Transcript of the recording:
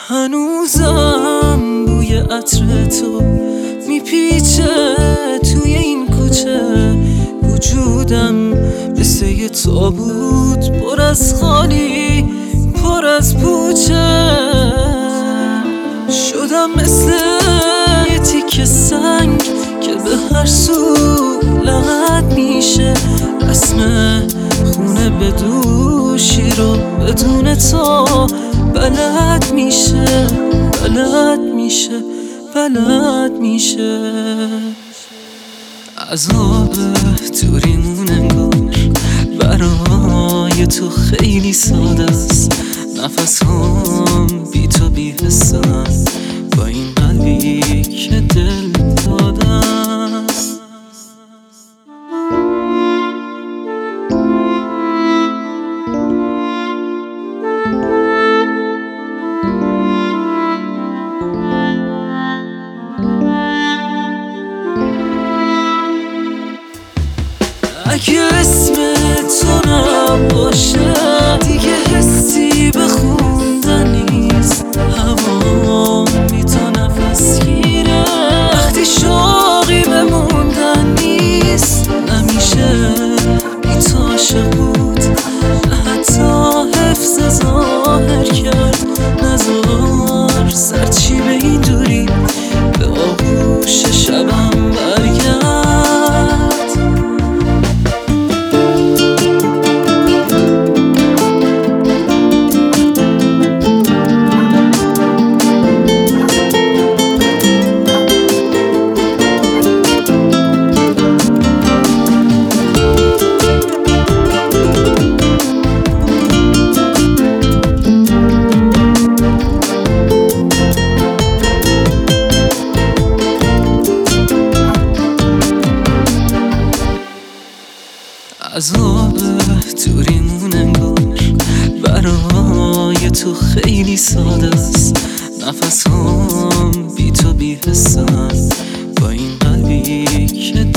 هنوزم بوی عطر تو میپیچه توی این کوچه، وجودم مثل یه تابوت پر از خالی، پر از پوچه. شدم مثل یه تیکه سنگ که به هر سو لغت میشه، رسم خونه به دوشی رو بدون تو بلد میشه، بلد میشه، بلد میشه. عذاب دوریمون انگار برای تو خیلی ساده است. نفسام بی تو بی حسن با این قلبی که دل دادم. اگه اسم تو نباشه دیگه حسی به خوندن نیست، هوا بی تو نفس گیره. وقتی شوقی بموندن نیست، نمیشه بی تو عاشق بود، حتی حفظ ظاهر کرد. نذار سرچی به این دوری به آغوش شبم برگرد. عذاب دوریمون انگار برای تو خیلی ساده است. نفسام بی تو بی حسن با این قلبی که